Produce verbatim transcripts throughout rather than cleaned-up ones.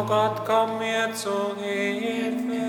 O Gott, komm mir zu Hilfe.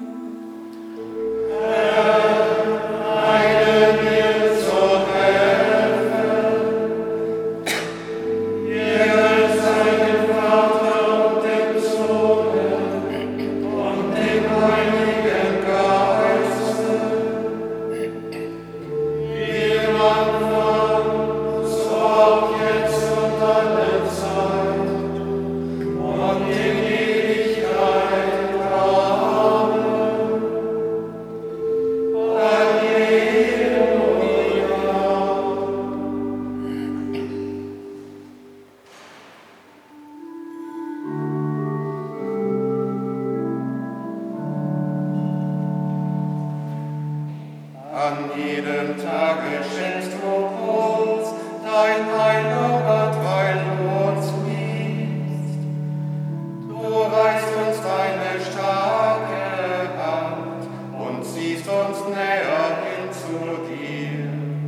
An jedem Tage schenkst du uns dein Heil, o Gott, weil du uns liebst. Du reichst uns deine starke Hand und ziehst uns näher hin zu dir.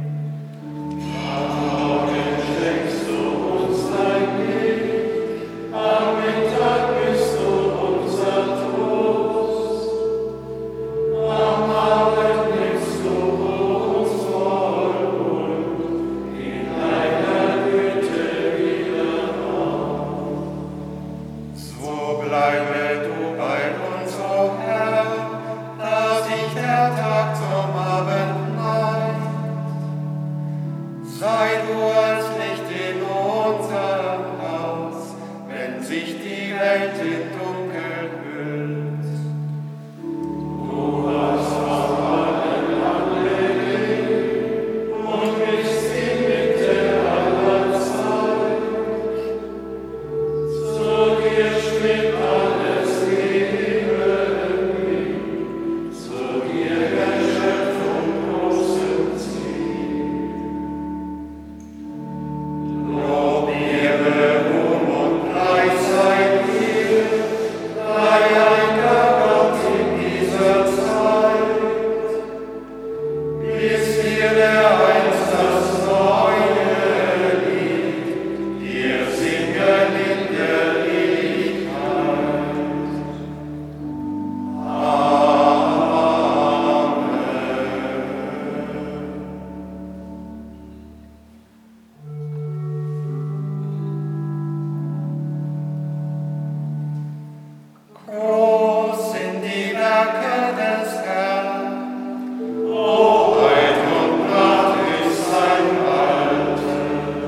Am Morgen schenkst du uns dein Licht, am Mittag bist du unser Trost. Am Abend nimmst du uns voll Huld in deiner Güte wieder auf. So bleibe du bei uns, o Herr, da sich der Tag zum Abend neigt. Sei du als Licht in unserem Haus, wenn sich die Welt in Dunkel hüllt. Du hast auf allen angelegt und bist inmitten aller Zeit. Zu dir schwimmt alles Leben hin, zu dir der Schöpfung großem Ziel. Lob, Ehre, Ruhm und Preis sei dir, dein heiliger Gott in dieser Zeit. Bis dir der einst das Neue Lied, dir singen in der Ewigkeit. Groß sind die Werke des Herrn, Hoheit und Macht ist sein Walten.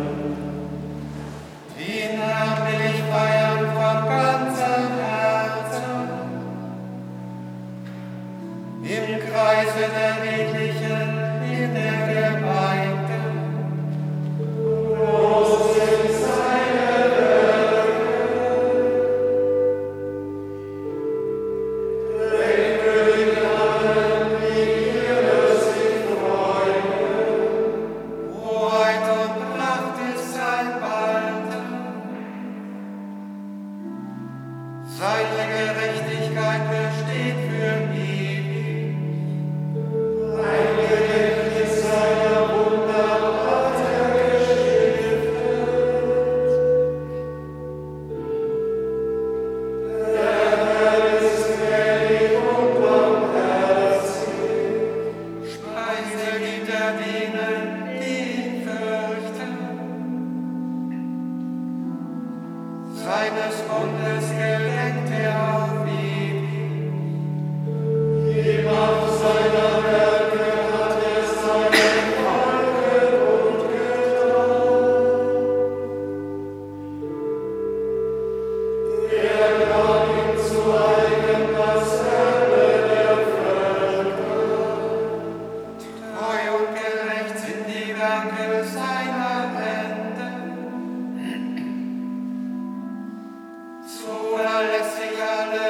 Den Herrn will ich feiern von ganzem Herzen, im Kreise der Redlichen, in der Gemeinde. Groß sind seine Werke, Denke in allen, die ihre sich freuen. Hoheit und Pracht ist sein Walten, seine Gerechtigkeit besteht für ewig. Ein Gedächtnis seiner Wunder hat er gestiftet. Der Herr ist gnädig und barmherzig, Speise gibt er denen, die ihn fürchten. Seines Bundes gedenkt er auf ewig. Die Macht seiner Werke hat er seinem Volke kundgetan. Er gab ihm zu eigen das Erbe der Völker. Treu und gerecht sind die Werke seiner Hände. Zuverlässig alle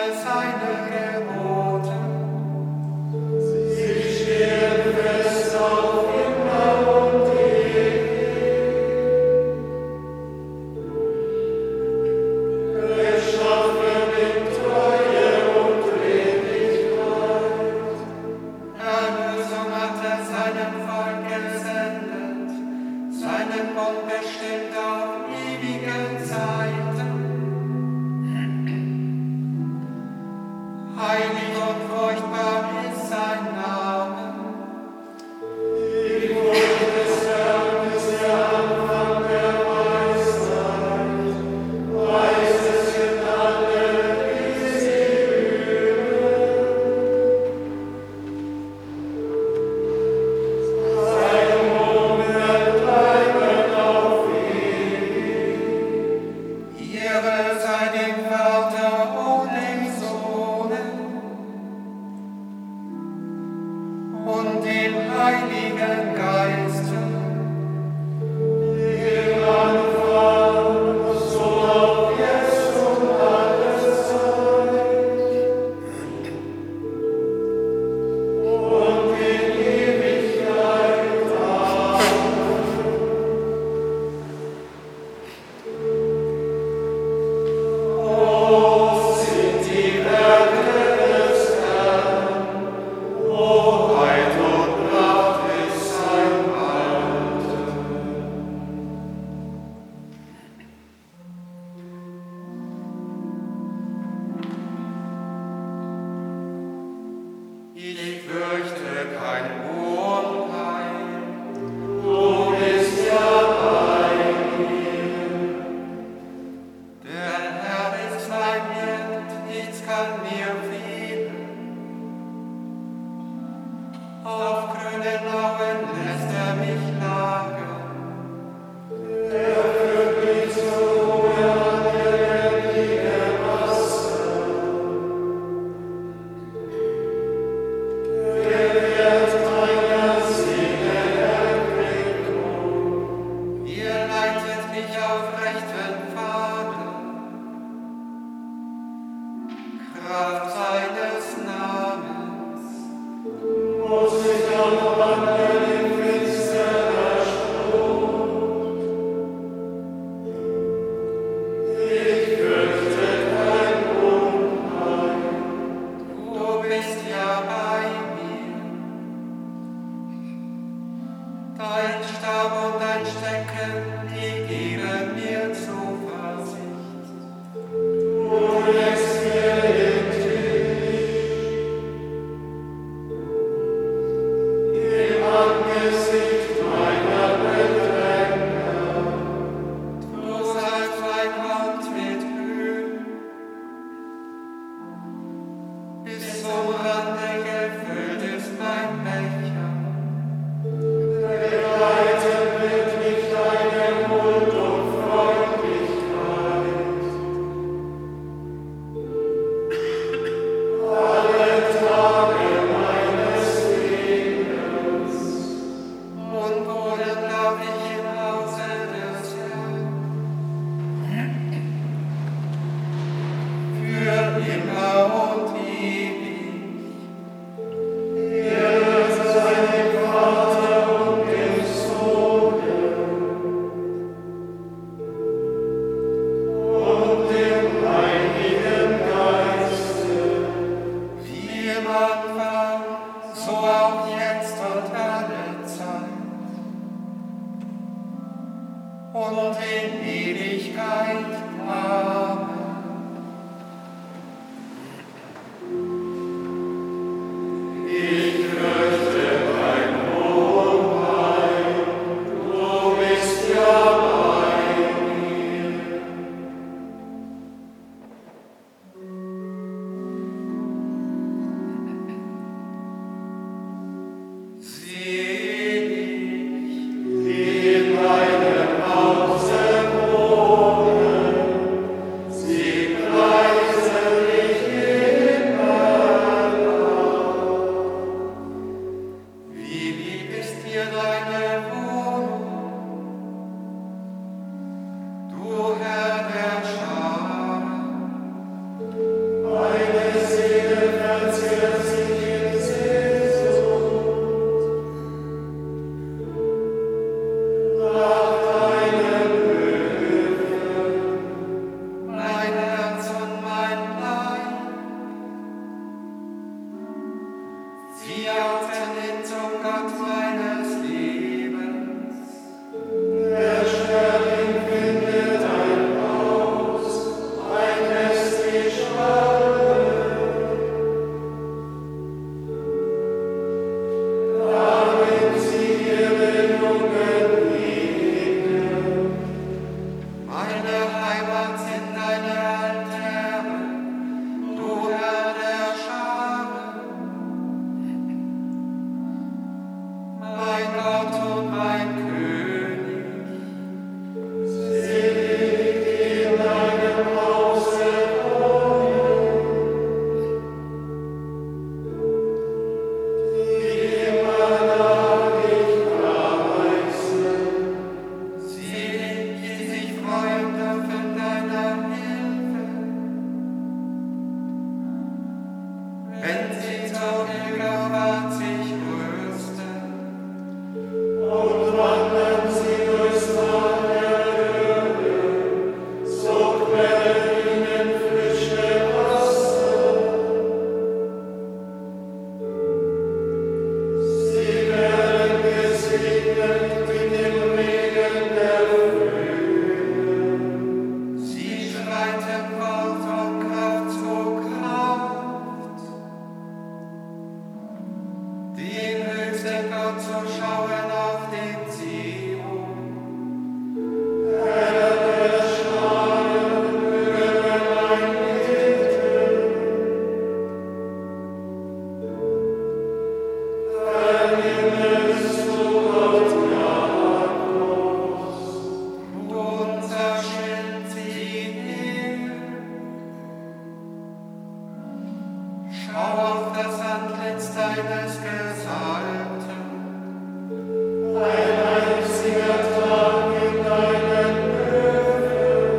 seines Gesalbten. Ein einziger Tag in deinen Höfen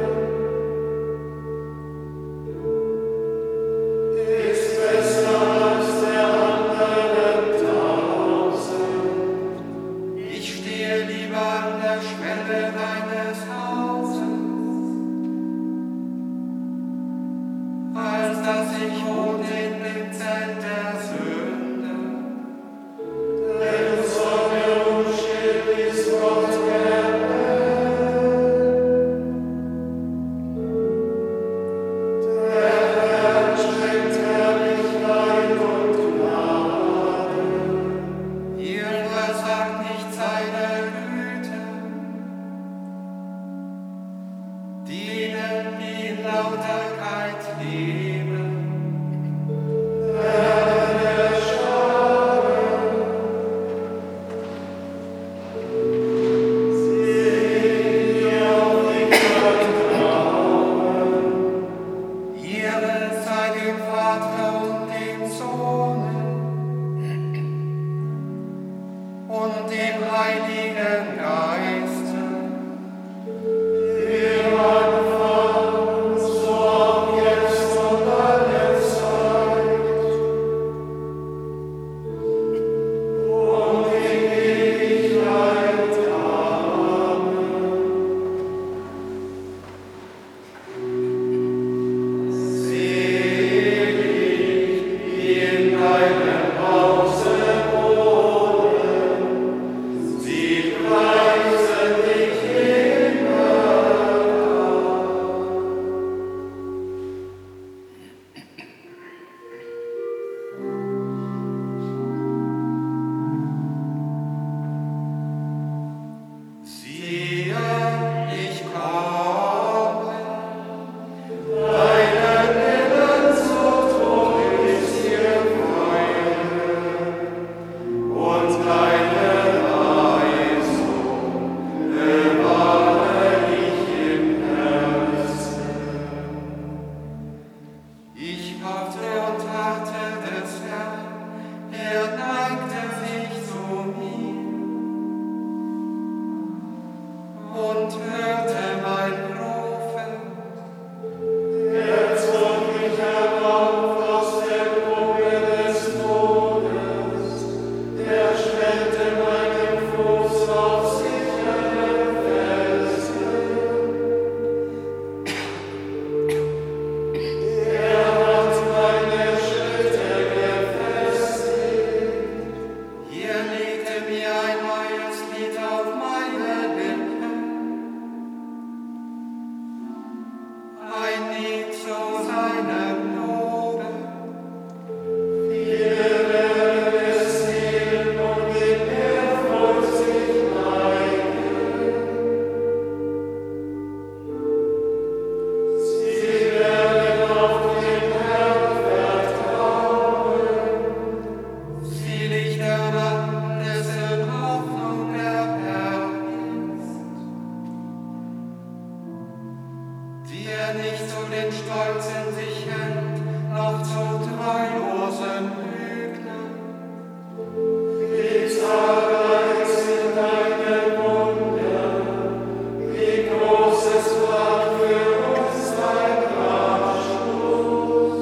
ist besser als der anderen tausend. Ich stehe lieber an der Schwelle deines Hauses, als dass ich wohne in dem Zelt der Sünde. Denn Sonne und Schild ist Gott gewährt. Der Herr schenkt Herrlichkeit und Gnade. Ihr versagt nicht seine Güte, denen, die in Lauterkeit leben. Und dem Heiligen Geiste, im Anfang, so auch jetzt und alle Zeit, und in Ewigkeit. Amen. Selig, die in deinem Hause und hörte mein Rufen. Er zog mich herauf aus der Grube des Todes. Er stellte meinen Fuß auf sichere Felsen. Er hat meine Schritte gefestigt. Er legte mir ein neues Lied auf meine Lippen. Ein Lied zu seinem Lobe. Viele werden es sehen und in Ehrfurcht sich neigen. Sie werden auf den Herrn vertrauen. Selig der Mann, dessen Hoffnung der Herr ist, der nicht zu den Stolzen sich hält, noch zu treulosen Lügnern. Wie zahlreich sind deine Wunder, wie groß es war für uns dein Ratschluss.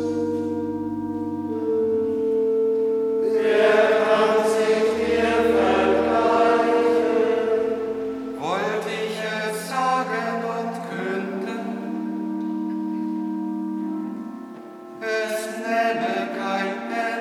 Wer kann sich dir vergleichen? Wollte ich es sagen und künden, es nenne kein Ende.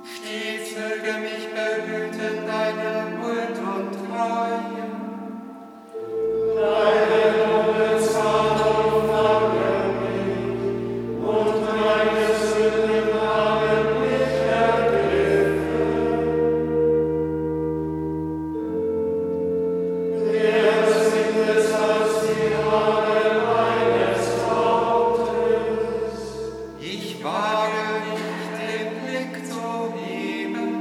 Stets möge mich behüten deine Huld und Treue. Deine Lobeshymnen umfangen mich, und meine Sünden haben mich ergriffen. Wer singt es als die Haare meines Hauptes? Ich wage nicht, den Blick zu heben.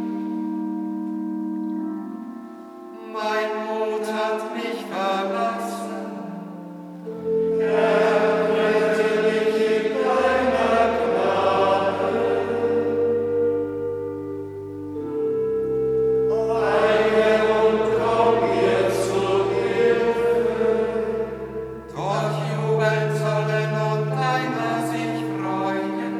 Mein Mut hat mich verlassen. Errette mich in deiner Gnade. Eile und komm mir zu Hilfe. Doch jubeln sollen und deiner sich freuen.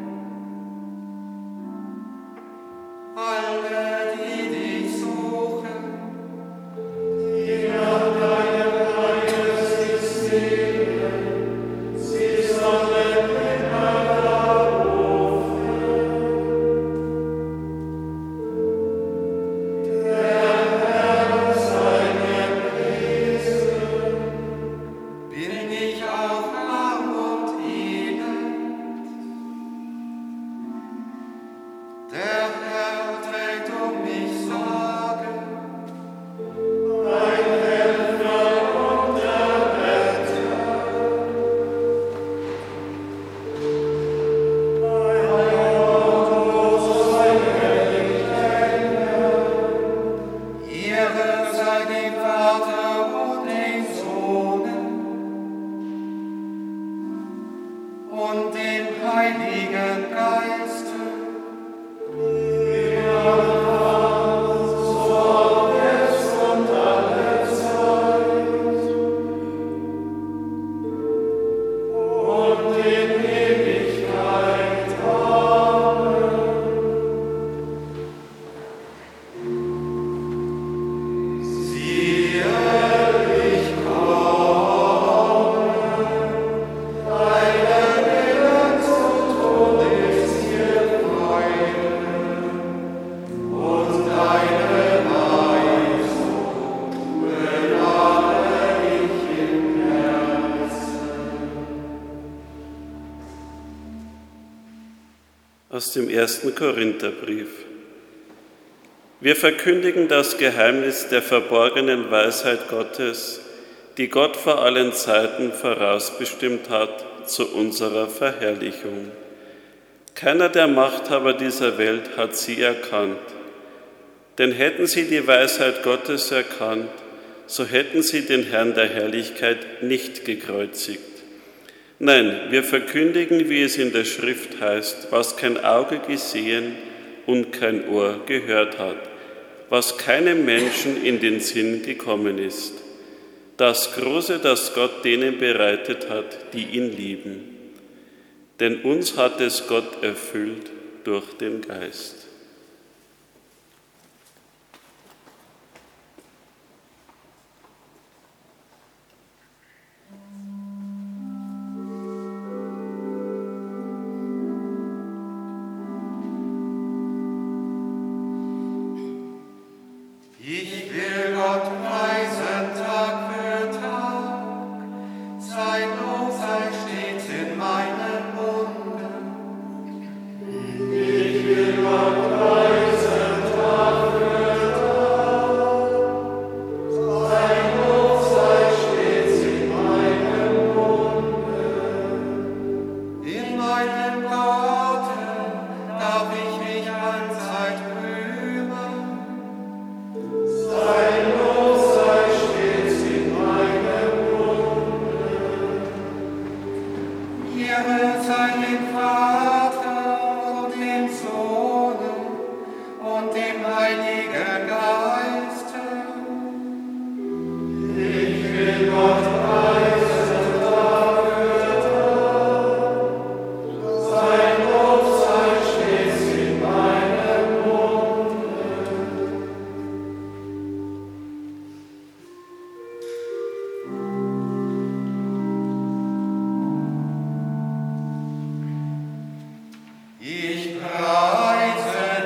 Alle, die dich suchen, die nach deinem Heil sich sehnen, sie sollen immer da rufen. Der Herr sei gepriesen. Bin ich auch arm und elend? Der Herr trägt um mich Sorge, mein Helfer und der Retter. Mein Gott, sei herrlich länger. Ehre sei dem Vater und dem Sohne und dem Heiligen Geiste. Aus dem ersten Korintherbrief. Wir verkündigen das Geheimnis der verborgenen Weisheit Gottes, die Gott vor allen Zeiten vorausbestimmt hat zu unserer Verherrlichung. Keiner der Machthaber dieser Welt hat sie erkannt. Denn hätten sie die Weisheit Gottes erkannt, so hätten sie den Herrn der Herrlichkeit nicht gekreuzigt. Nein, wir verkündigen, wie es in der Schrift heißt, was kein Auge gesehen und kein Ohr gehört hat, was keinem Menschen in den Sinn gekommen ist. Das Große, das Gott denen bereitet hat, die ihn lieben. Denn uns hat es Gott erfüllt durch den Geist. Ich will Gott preisen Tag für Tag, sein Lob sei stets in meinem Munde. Ich will Gott preisen Tag für Tag, sein Lob sei stets in meinem Munde. In meinem Gotte darf ich mich allzeit rühmen. Sein Lob sei stets in meinem Munde. Ehre sei dem Vater und dem Sohn und dem Heiligen Geiste. Ich will Gott preisen Tag für Tag. Sein Lob sei stets in meinem Munde. Ich preise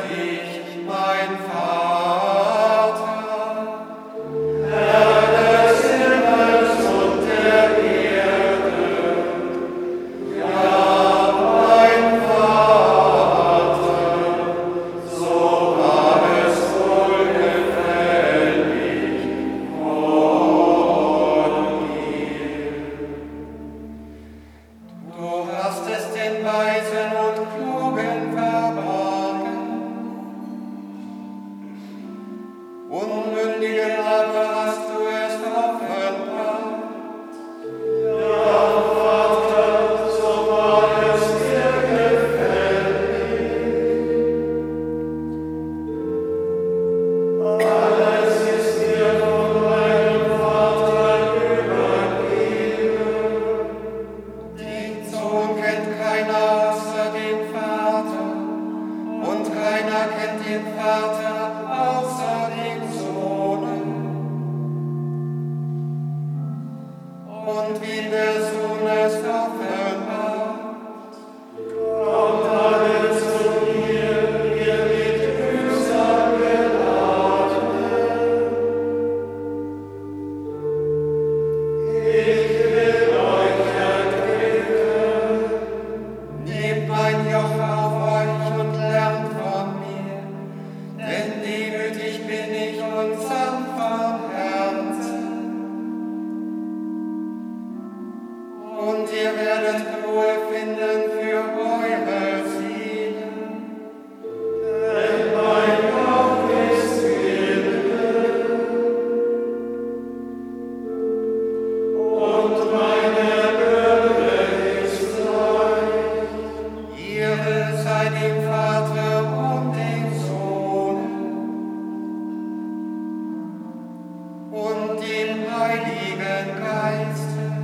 keiner kennt den Vater außer dem Sohn. Und wie der Sohn es offenbart, kommt alle zu mir, ihr mit Mühsal Geladenen. Ich will euch erquicken. Nehmt mein Joch auf euch und lernt von mir, denn demütig bin ich und sanft von Herzen. Und ihr werdet Ruhe finden für eure Seelen. Denn mein Joch ist milde und meine Bürde ist leicht. Ehre sei dem Vater und dem Sohn und dem Heiligen Geist.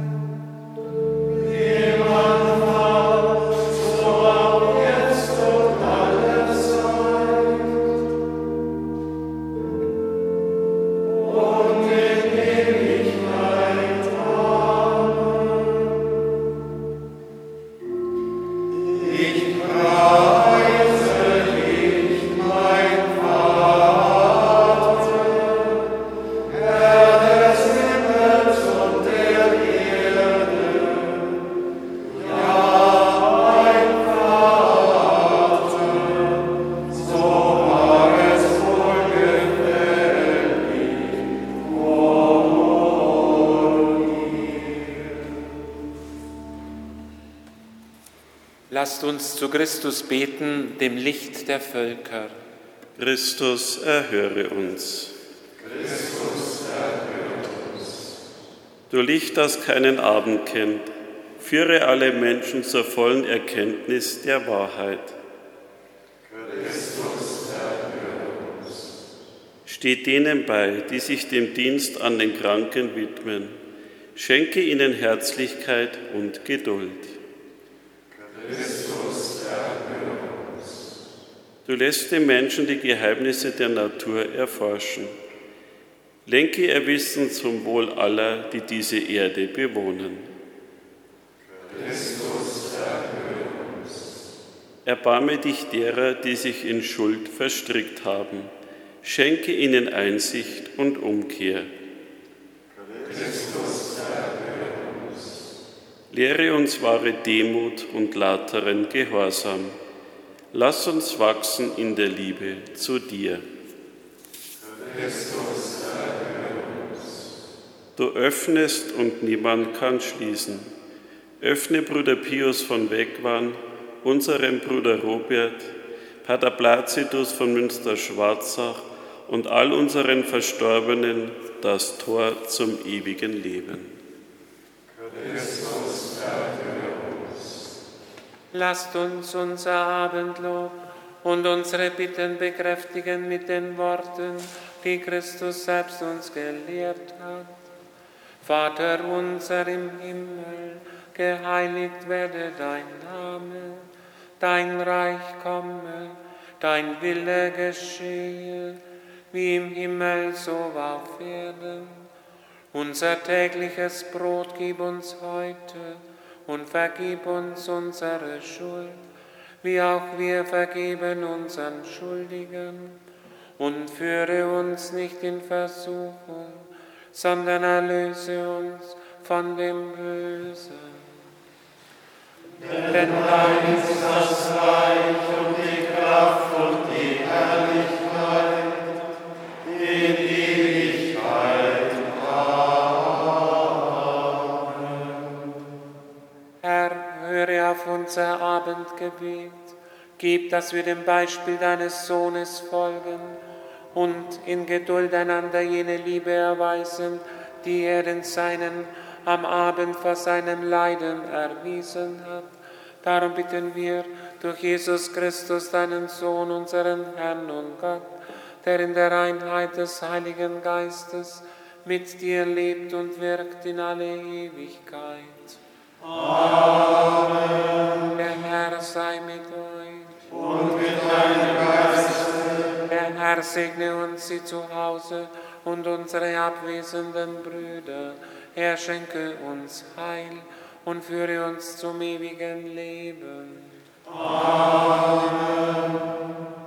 Lasst uns zu Christus beten, dem Licht der Völker. Christus, erhöre uns. Christus, erhöre uns. Du Licht, das keinen Abend kennt, führe alle Menschen zur vollen Erkenntnis der Wahrheit. Christus, erhöre uns. Steh denen bei, die sich dem Dienst an den Kranken widmen. Schenke ihnen Herzlichkeit und Geduld. Christus, erhöre uns. Du lässt den Menschen die Geheimnisse der Natur erforschen. Lenke ihr Wissen zum Wohl aller, die diese Erde bewohnen. Christus, erhöre uns. Erbarme dich derer, die sich in Schuld verstrickt haben. Schenke ihnen Einsicht und Umkehr. Christus, erhöre uns. Lehre uns wahre Demut und lateren Gehorsam. Lass uns wachsen in der Liebe zu dir. Christus, erhöre uns. Du öffnest und niemand kann schließen. Öffne Bruder Pius von Wegwan, unserem Bruder Robert, Pater Placidus von Münster-Schwarzach und all unseren Verstorbenen das Tor zum ewigen Leben. Christus, erhöre uns. Lasst uns unser Abendlob und unsere Bitten bekräftigen mit den Worten, die Christus selbst uns gelehrt hat. Vater unser im Himmel, geheiligt werde dein Name, dein Reich komme, dein Wille geschehe, wie im Himmel so auf Erden. Unser tägliches Brot gib uns heute und vergib uns unsere Schuld, wie auch wir vergeben unseren Schuldigen. Und führe uns nicht in Versuchung, sondern erlöse uns von dem Bösen. Denn dein ist das Reich und die Kraft und die Herrlichkeit in Ewigkeit. Amen. Herr, höre auf unser Abendgebet. Gib, dass wir dem Beispiel deines Sohnes folgen und in Geduld einander jene Liebe erweisen, die er den Seinen am Abend vor seinem Leiden erwiesen hat. Darum bitten wir durch Jesus Christus, deinen Sohn, unseren Herrn und Gott, der in der Einheit des Heiligen Geistes mit dir lebt und wirkt in alle Ewigkeit. Amen. Der Herr sei mit euch. Und mit deinem Geist Herr, segne uns sie zu Hause und unsere abwesenden Brüder. Er schenke uns Heil und führe uns zum ewigen Leben. Amen.